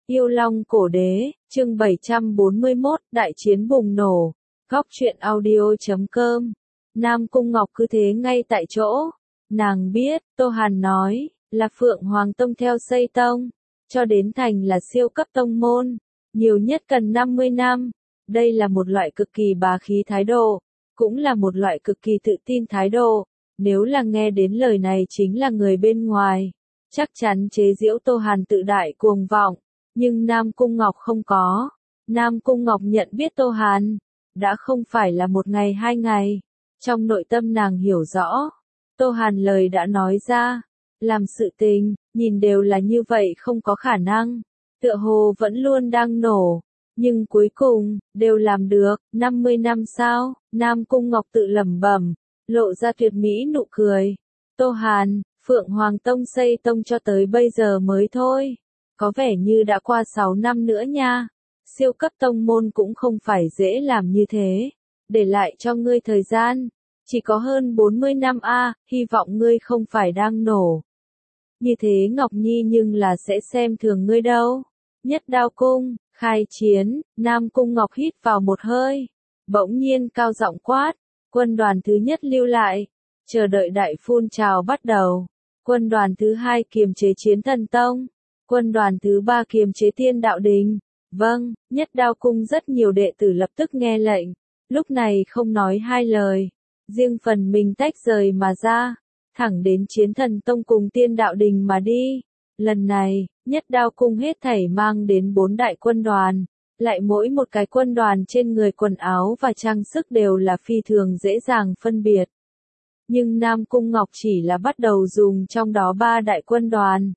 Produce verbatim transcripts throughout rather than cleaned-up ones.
Yêu Long Cổ Đế, chương bảy trăm bốn mươi mốt, Đại chiến bùng nổ. Góc truyện audio chấm com. Nam Cung Ngọc cứ thế ngay tại chỗ. Nàng biết, Tô Hàn nói, là Phượng Hoàng Tông theo xây tông, cho đến thành là siêu cấp tông môn, nhiều nhất cần năm mươi năm. Đây là một loại cực kỳ bá khí thái độ, cũng là một loại cực kỳ tự tin thái độ. Nếu là nghe đến lời này chính là người bên ngoài, chắc chắn chế giễu Tô Hàn tự đại cuồng vọng. Nhưng Nam Cung Ngọc không có. Nam Cung Ngọc nhận biết Tô Hàn, đã không phải là một ngày hai ngày. Trong nội tâm nàng hiểu rõ, Tô Hàn lời đã nói ra, làm sự tình, nhìn đều là như vậy không có khả năng. Tựa hồ vẫn luôn đang nổ, nhưng cuối cùng, đều làm được, năm mươi năm sao, Nam Cung Ngọc tự lẩm bẩm, lộ ra tuyệt mỹ nụ cười. Tô Hàn, Phượng Hoàng Tông xây tông cho tới bây giờ mới thôi. Có vẻ như đã qua sáu năm nữa nha. Siêu cấp tông môn cũng không phải dễ làm như thế. Để lại cho ngươi thời gian. Chỉ có hơn bốn mươi năm a, à, hy vọng ngươi không phải đang nổ. Như thế Ngọc Nhi nhưng là sẽ xem thường ngươi đâu. Nhất Đao Cung, khai chiến, Nam Cung Ngọc hít vào một hơi. Bỗng nhiên cao giọng quát. Quân đoàn thứ nhất lưu lại. Chờ đợi đại phun trào bắt đầu. Quân đoàn thứ hai kiềm chế Chiến Thần Tông. Quân đoàn thứ ba kiềm chế Tiên Đạo Đình. Vâng, Nhất Đao Cung rất nhiều đệ tử lập tức nghe lệnh. Lúc này không nói hai lời. Riêng phần mình tách rời mà ra. Thẳng đến Chiến Thần Tông cùng Tiên Đạo Đình mà đi. Lần này, Nhất Đao Cung hết thảy mang đến bốn đại quân đoàn. Lại mỗi một cái quân đoàn trên người quần áo và trang sức đều là phi thường dễ dàng phân biệt. Nhưng Nam Cung Ngọc chỉ là bắt đầu dùng trong đó ba đại quân đoàn.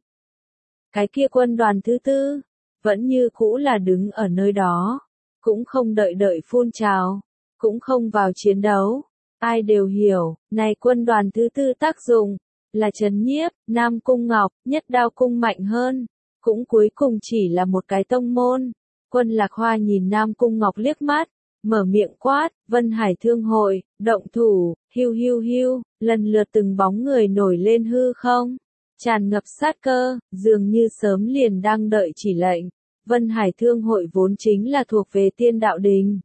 Cái kia quân đoàn thứ tư, vẫn như cũ là đứng ở nơi đó, cũng không đợi đợi phun trào, cũng không vào chiến đấu. Ai đều hiểu, này quân đoàn thứ tư tác dụng, là trấn nhiếp, Nam Cung Ngọc, Nhất Đao Cung mạnh hơn, cũng cuối cùng chỉ là một cái tông môn. Quân Lạc Hoa nhìn Nam Cung Ngọc liếc mắt, mở miệng quát, Vân Hải Thương Hội, động thủ, hiu hiu hiu, lần lượt từng bóng người nổi lên hư không. Tràn ngập sát cơ, dường như sớm liền đang đợi chỉ lệnh. Vân Hải Thương Hội vốn chính là thuộc về Tiên Đạo Đình.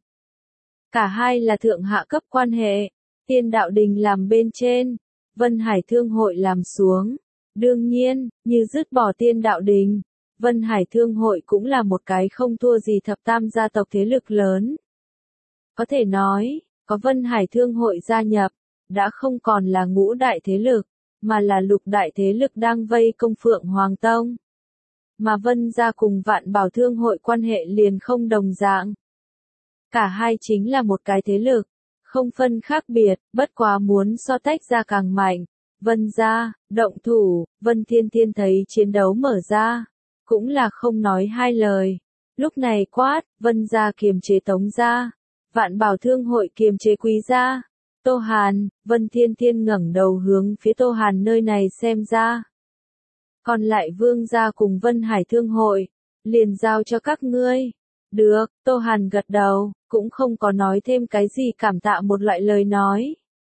Cả hai là thượng hạ cấp quan hệ, Tiên Đạo Đình làm bên trên, Vân Hải Thương Hội làm xuống. Đương nhiên, như dứt bỏ Tiên Đạo Đình, Vân Hải Thương Hội cũng là một cái không thua gì thập tam gia tộc thế lực lớn. Có thể nói, có Vân Hải Thương Hội gia nhập, đã không còn là ngũ đại thế lực, mà là lục đại thế lực đang vây công Phượng Hoàng Tông. Mà Vân gia cùng Vạn Bảo Thương Hội quan hệ liền không đồng dạng. Cả hai chính là một cái thế lực, không phân khác biệt, bất quá muốn so tách ra càng mạnh. Vân gia, động thủ, Vân Thiên Thiên thấy chiến đấu mở ra, cũng là không nói hai lời. Lúc này quát, Vân gia kiềm chế Tống gia, Vạn Bảo Thương Hội kiềm chế Quý gia. Tô Hàn, Vân Thiên Thiên ngẩng đầu hướng phía Tô Hàn nơi này xem ra. Còn lại Vương gia cùng Vân Hải Thương Hội, liền giao cho các ngươi. Được, Tô Hàn gật đầu, cũng không có nói thêm cái gì cảm tạ một loại lời nói.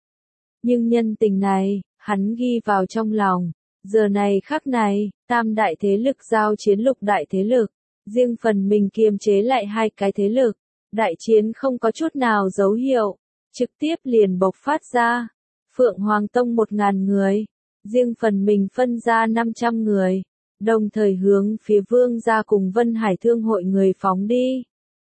Nhưng nhân tình này, hắn ghi vào trong lòng. Giờ này khắc này, tam đại thế lực giao chiến lục đại thế lực, riêng phần mình kiềm chế lại hai cái thế lực. Đại chiến không có chút nào dấu hiệu, trực tiếp liền bộc phát ra. Phượng Hoàng Tông một ngàn người, riêng phần mình phân ra năm trăm người, đồng thời hướng phía Vương gia cùng Vân Hải Thương Hội người phóng đi.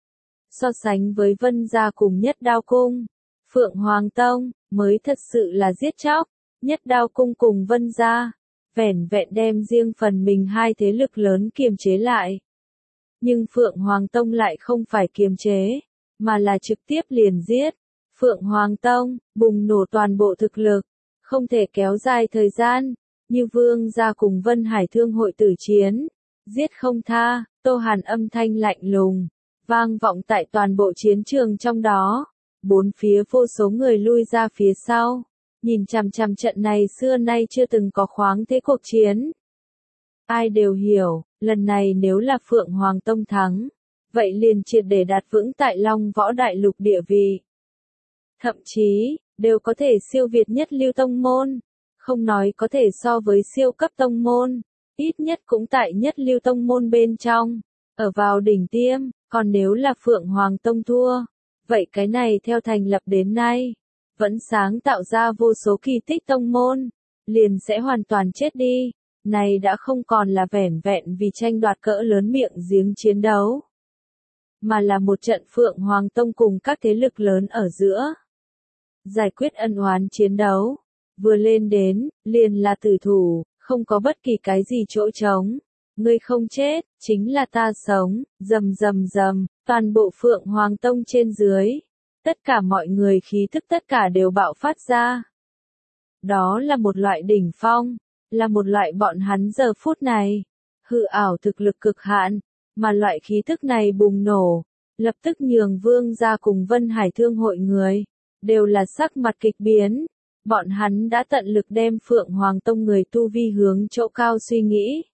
So sánh với Vân gia cùng Nhất Đao Cung, Phượng Hoàng Tông mới thật sự là giết chóc. Nhất Đao Cung cùng Vân gia, vẻn vẹn đem riêng phần mình hai thế lực lớn kiềm chế lại. Nhưng Phượng Hoàng Tông lại không phải kiềm chế, mà là trực tiếp liền giết. Phượng Hoàng Tông, bùng nổ toàn bộ thực lực, không thể kéo dài thời gian, như Vương gia cùng Vân Hải Thương Hội tử chiến, giết không tha. Tô Hàn âm thanh lạnh lùng, vang vọng tại toàn bộ chiến trường trong đó, bốn phía vô số người lui ra phía sau, nhìn chằm chằm trận này xưa nay chưa từng có khoáng thế cuộc chiến. Ai đều hiểu, lần này nếu là Phượng Hoàng Tông thắng, vậy liền triệt để đạt vững tại Long Võ Đại Lục địa vị. Thậm chí, đều có thể siêu việt nhất lưu tông môn, không nói có thể so với siêu cấp tông môn, ít nhất cũng tại nhất lưu tông môn bên trong. ở vào đỉnh tiêm, còn nếu là Phượng Hoàng Tông thua, vậy cái này theo thành lập đến nay, vẫn sáng tạo ra vô số kỳ tích tông môn, liền sẽ hoàn toàn chết đi, này đã không còn là vẻn vẹn vì tranh đoạt cỡ lớn miệng giếng chiến đấu, mà là một trận Phượng Hoàng Tông cùng các thế lực lớn ở giữa. Giải quyết ân oán chiến đấu, vừa lên đến, liền là tử thủ, không có bất kỳ cái gì chỗ trống. Ngươi không chết, chính là ta sống, rầm rầm rầm, toàn bộ Phượng Hoàng Tông trên dưới. Tất cả mọi người khí thức tất cả đều bạo phát ra. Đó là một loại đỉnh phong, là một loại bọn hắn giờ phút này. Hư ảo thực lực cực hạn, mà loại khí thức này bùng nổ, lập tức nhường Vương gia cùng Vân Hải Thương hội người, đều là sắc mặt kịch biến. Bọn hắn đã tận lực đem Phượng Hoàng Tông người tu vi hướng chỗ cao suy nghĩ.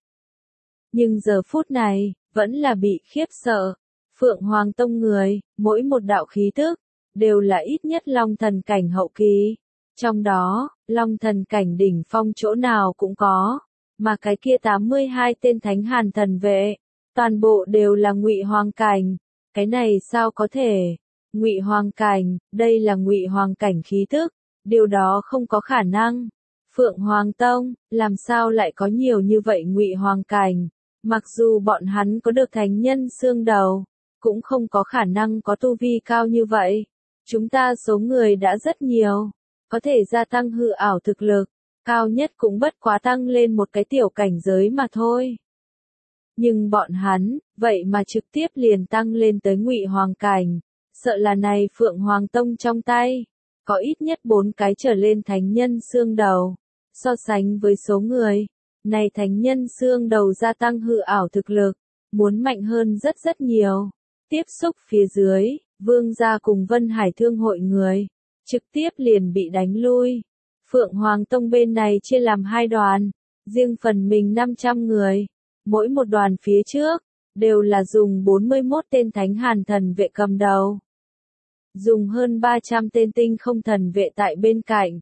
Nhưng giờ phút này, vẫn là bị khiếp sợ. Phượng Hoàng Tông người, mỗi một đạo khí thức, đều là ít nhất Long thần cảnh hậu kỳ. Trong đó, Long thần cảnh đỉnh phong chỗ nào cũng có. Mà cái kia tám mươi hai tên Thánh Hàn thần vệ, toàn bộ đều là Ngụy Hoàng cảnh. Cái này sao có thể? Ngụy Hoàng cảnh, đây là Ngụy Hoàng cảnh khí thức, điều đó không có khả năng. Phượng Hoàng Tông, làm sao lại có nhiều như vậy Ngụy Hoàng cảnh? Mặc dù bọn hắn có được thánh nhân xương đầu, cũng không có khả năng có tu vi cao như vậy. Chúng ta số người đã rất nhiều, có thể gia tăng hư ảo thực lực, cao nhất cũng bất quá tăng lên một cái tiểu cảnh giới mà thôi. Nhưng bọn hắn, vậy mà trực tiếp liền tăng lên tới Ngụy Hoàng cảnh, sợ là này Phượng Hoàng Tông trong tay, có ít nhất bốn cái trở lên thánh nhân xương đầu. So sánh với số người, này thánh nhân xương đầu gia tăng hư ảo thực lực, muốn mạnh hơn rất rất nhiều. Tiếp xúc phía dưới, Vương gia cùng Vân Hải Thương hội người, trực tiếp liền bị đánh lui. Phượng Hoàng Tông bên này chia làm hai đoàn, riêng phần mình năm trăm người, mỗi một đoàn phía trước, đều là dùng bốn mươi mốt tên Thánh Hàn thần vệ cầm đầu. Dùng hơn ba trăm tên tinh không thần vệ tại bên cạnh.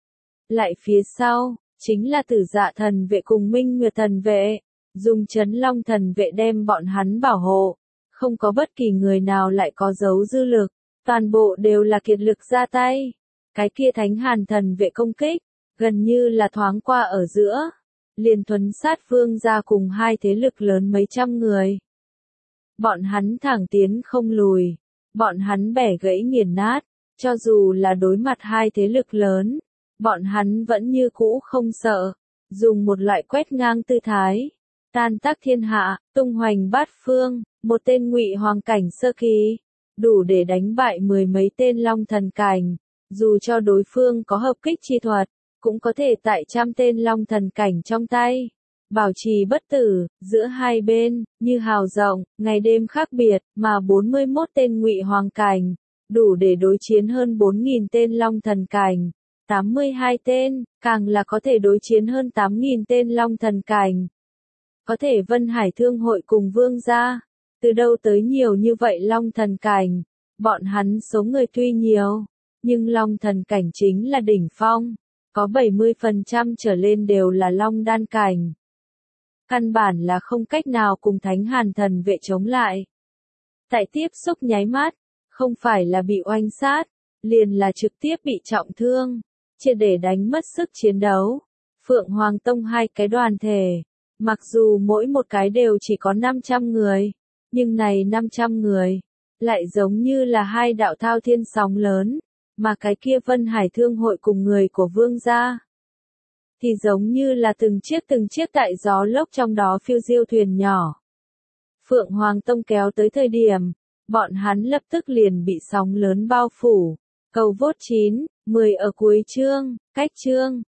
Lại phía sau, chính là Tử Dạ thần vệ cùng Minh Nguyệt thần vệ, dùng Chấn Long thần vệ đem bọn hắn bảo hộ, không có bất kỳ người nào lại có dấu dư lực, toàn bộ đều là kiệt lực ra tay. Cái kia Thánh Hàn thần vệ công kích, gần như là thoáng qua ở giữa, liền thuấn sát Vương gia cùng hai thế lực lớn mấy trăm người. Bọn hắn thẳng tiến không lùi, bọn hắn bẻ gãy nghiền nát, cho dù là đối mặt hai thế lực lớn, bọn hắn vẫn như cũ không sợ, dùng một loại quét ngang tư thái, tan tác thiên hạ, tung hoành bát phương, một tên Ngụy Hoàng cảnh sơ kỳ, đủ để đánh bại mười mấy tên Long thần cảnh, dù cho đối phương có hợp kích chi thuật, cũng có thể tại trăm tên Long thần cảnh trong tay, bảo trì bất tử. Giữa hai bên, như hào rộng, ngày đêm khác biệt, mà bốn mươi mốt tên Ngụy Hoàng cảnh, đủ để đối chiến hơn bốn nghìn tên Long thần cảnh. tám mươi hai tên, càng là có thể đối chiến hơn tám nghìn tên Long thần cảnh. Có thể Vân Hải Thương hội cùng Vương gia, từ đâu tới nhiều như vậy Long thần cảnh, bọn hắn số người tuy nhiều, nhưng Long thần cảnh chính là đỉnh phong, có bảy mươi phần trăm trở lên đều là Long đan cảnh. Căn bản là không cách nào cùng Thánh Hàn thần vệ chống lại. Tại tiếp xúc nháy mắt, không phải là bị oanh sát, liền là trực tiếp bị trọng thương, triệt để đánh mất sức chiến đấu. Phượng Hoàng Tông hai cái đoàn thể, mặc dù mỗi một cái đều chỉ có năm trăm người, nhưng này năm trăm người, lại giống như là hai đạo thao thiên sóng lớn, mà cái kia Vân Hải Thương hội cùng người của Vương gia, thì giống như là từng chiếc từng chiếc tại gió lốc trong đó phiêu diêu thuyền nhỏ. Phượng Hoàng Tông kéo tới thời điểm, bọn hắn lập tức liền bị sóng lớn bao phủ. Cầu vốt chín, mười ở cuối chương, cách chương.